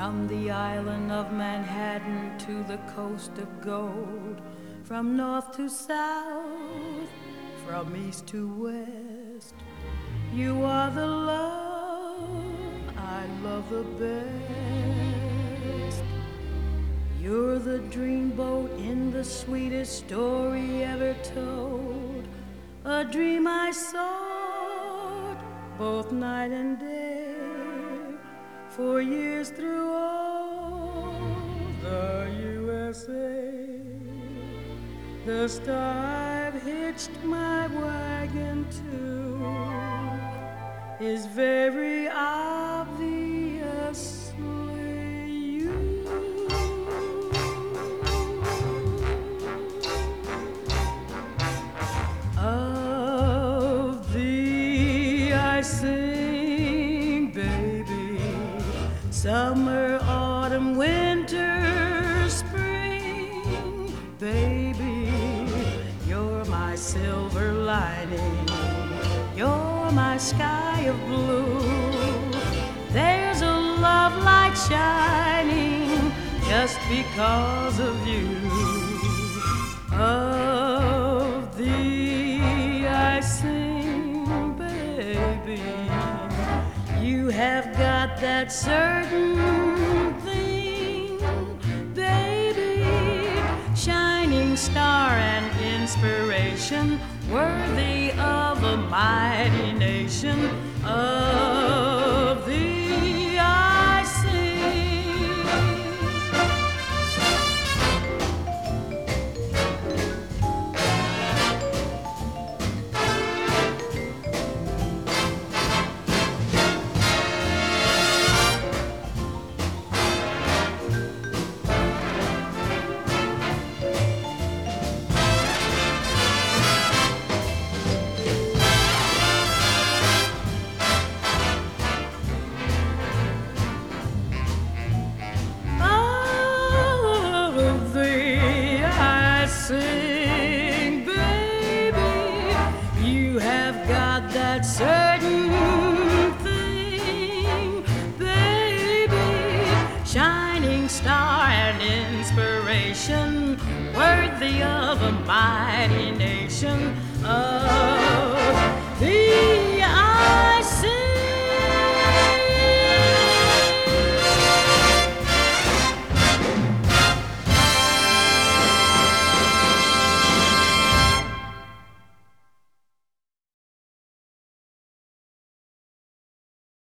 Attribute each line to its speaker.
Speaker 1: From the island of Manhattan to the coast of gold, from north to south, from east to west, you are the love I love the best. You're the dreamboat in the sweetest story ever told, a dream I sought both night and day, for years through all the USA. The star I've hitched my wagon to is very obviously you. Of thee I sing, baby, summer, autumn, winter, spring, baby, you're my silver lining, you're my sky of blue. There's a love light shining just because of you. Of thee I sing, baby, you have got that certain thing, baby, shining star and inspiration, worthy of a mighty nation. Of thee I sing. Sing, baby, you have got that certain thing, baby, shining star and inspiration, worthy of a mighty nation. Of thee